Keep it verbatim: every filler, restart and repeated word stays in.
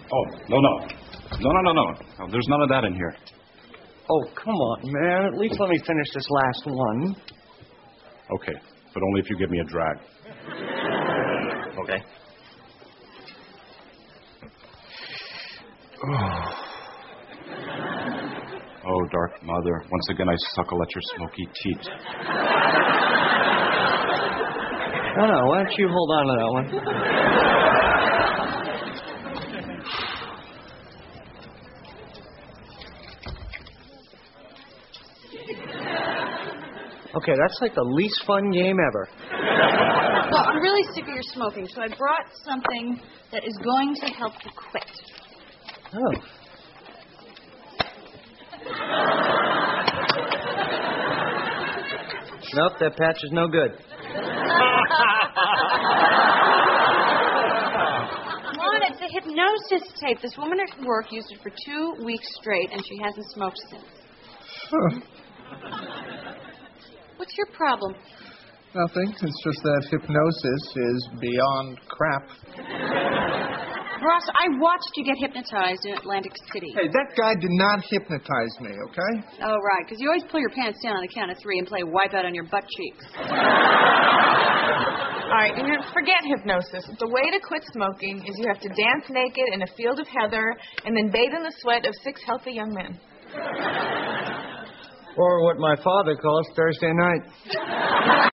Oh, no, no. No, no, no, no. No, there's none of that in here. Oh, come on, man. At least let me finish this last one. Okay, but only if you give me a drag. Okay. Oh. Oh, Dark Mother, once again I suckle at your smoky teat. Oh, no, why don't you hold on to that one? Okay, that's like the least fun game ever. Well, I'm really sick of your smoking, so I brought something that is going to help you quit. Oh. Nope, that patch is no good. Come on, it's a hypnosis tape. This woman at work used it for two weeks straight, and she hasn't smoked since. Huh. What's your problem? Nothing. It's just that hypnosis is beyond crap. Ross, I watched you get hypnotized in Atlantic City. Hey, that guy did not hypnotize me, okay? Oh, right, because you always pull your pants down on the count of three and play Wipeout on your butt cheeks. All right, you know, forget hypnosis. The way to quit smoking is you have to dance naked in a field of heather and then bathe in the sweat of six healthy young men. Or what my father calls Thursday night.